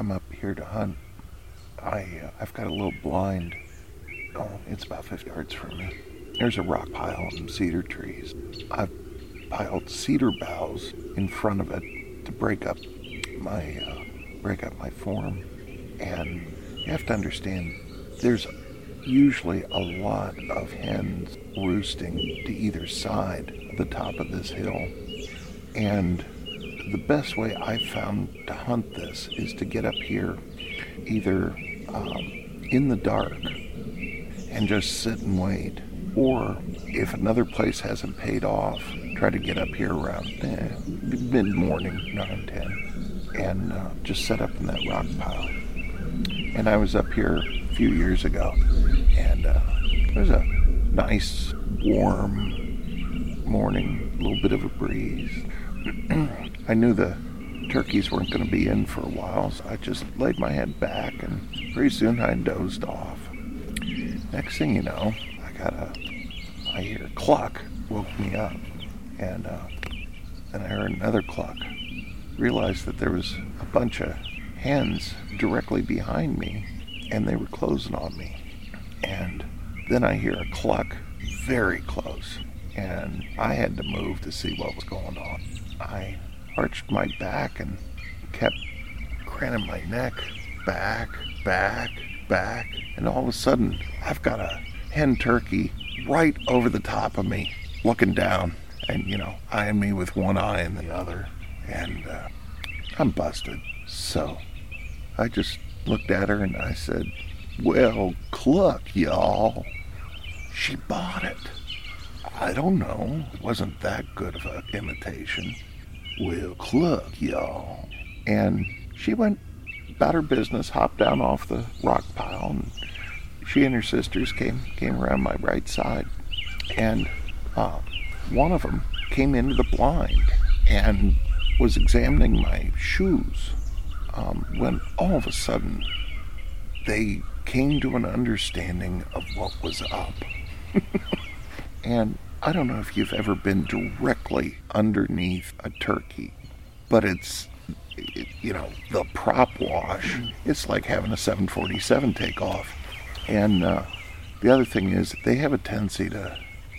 come up here to hunt, I've got a little blind. Oh, it's about 50 yards from me. There's a rock pile and some cedar trees. I've piled cedar boughs in front of it to break up my form. And you have to understand, there's usually a lot of hens roosting to either side of the top of this hill. And the best way I've found to hunt this is to get up here either in the dark and just sit and wait, or if another place hasn't paid off, try to get up here around mid-morning, 9, 10, and just set up in that rock pile. And I was up here a few years ago, and it was a nice, warm morning, a little bit of a breeze. I knew the turkeys weren't going to be in for a while, so I just laid my head back, and pretty soon I dozed off. Next thing you know, I hear a cluck, woke me up, and then I heard another cluck. Realized that there was a bunch of hens directly behind me, and they were closing on me. And then I hear a cluck very close, and I had to move to see what was going on. I arched my back and kept craning my neck, back, and all of a sudden, I've got a hen turkey right over the top of me, looking down, and, eyeing me with one eye and the other, and I'm busted. So I just looked at her and I said, "Well, cluck, y'all." She bought it. I don't know. It wasn't that good of an imitation. "Well, cluck, y'all." And she went about her business, hopped down off the rock pile, and she and her sisters came around my right side. And one of them came into the blind and was examining my shoes, when all of a sudden they came to an understanding of what was up. And I don't know if you've ever been directly underneath a turkey, but it's, the prop wash. It's like having a 747 take off. And the other thing is, they have a tendency to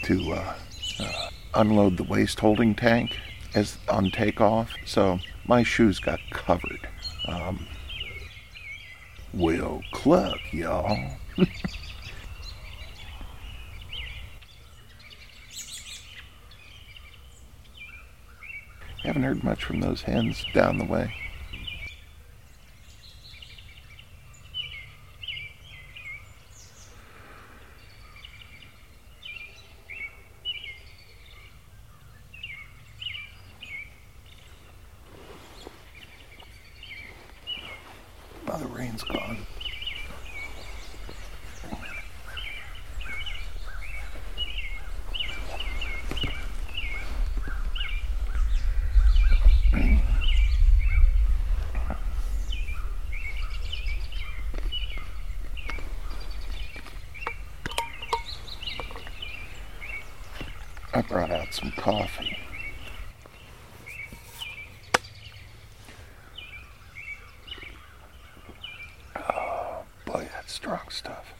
unload the waste holding tank as on takeoff. So my shoes got covered. Well, cluck, y'all. Haven't heard much from those hens down the way. Oh, the rain's gone. I brought out some coffee. Oh, boy, that's strong stuff.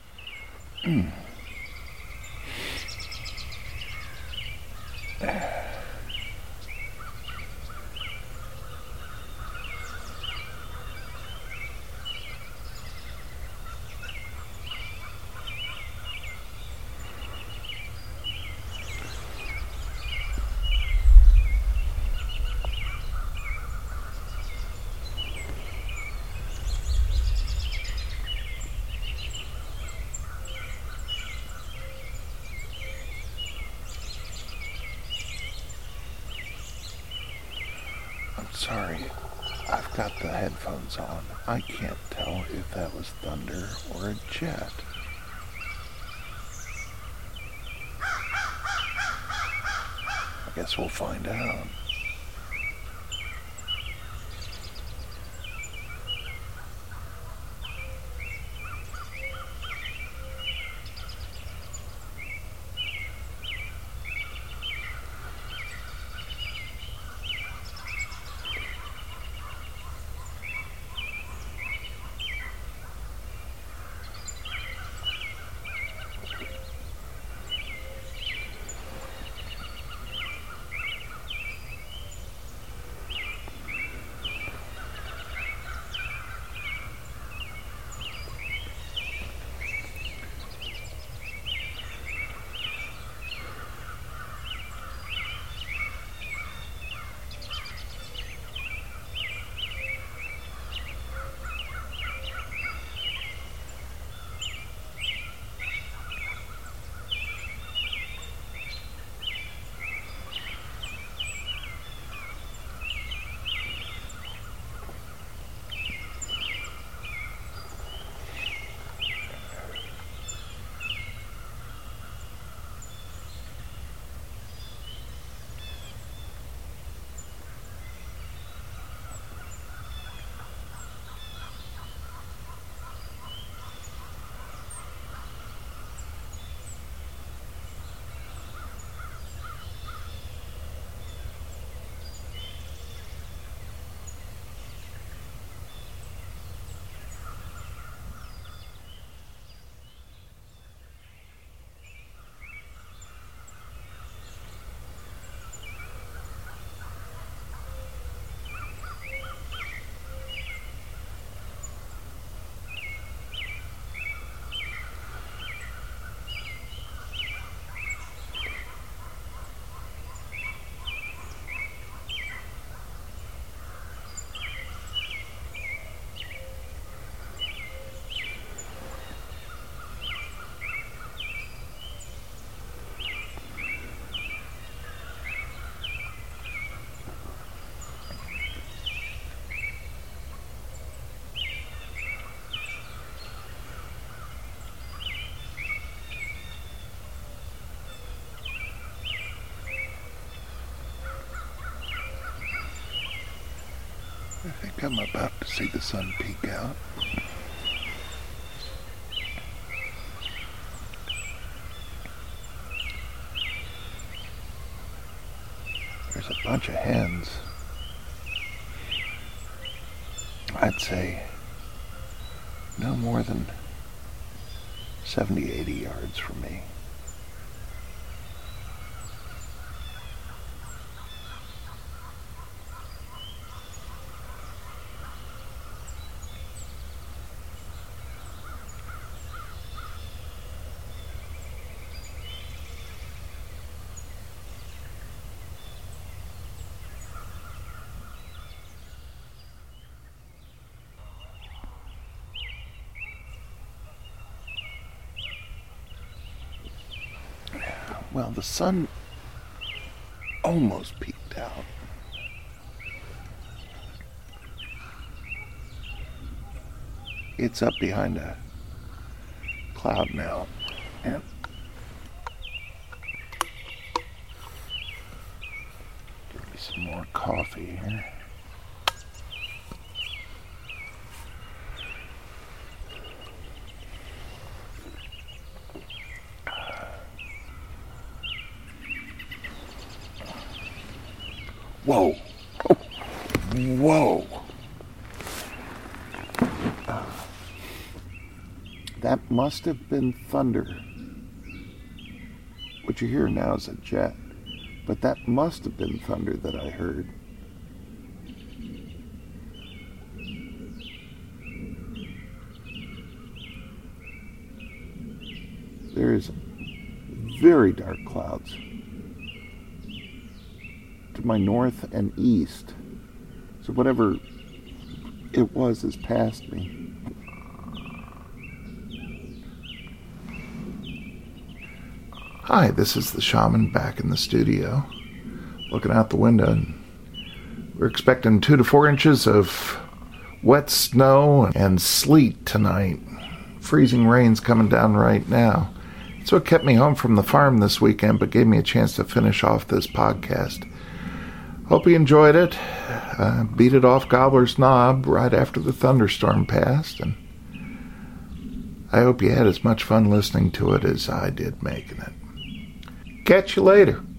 Sorry, I've got the headphones on. I can't tell if that was thunder or a jet. I guess we'll find out. I think I'm about to see the sun peek out. There's a bunch of hens. I'd say no more than 70, 80 yards from me. Well, the sun almost peeked out. It's up behind a cloud now. And give me some more coffee here. Whoa. Oh. Whoa. That must have been thunder. What you hear now is a jet, but that must have been thunder that I heard. There is very dark clouds to my north and east. So whatever it was has passed me. Hi, this is the shaman back in the studio, looking out the window. We're expecting 2 to 4 inches of wet snow and sleet tonight. Freezing rain's coming down right now. It's what kept me home from the farm this weekend, but gave me a chance to finish off this podcast. Hope you enjoyed it. Beat it off Gobbler's Knob right after the thunderstorm passed, and I hope you had as much fun listening to it as I did making it. Catch you later.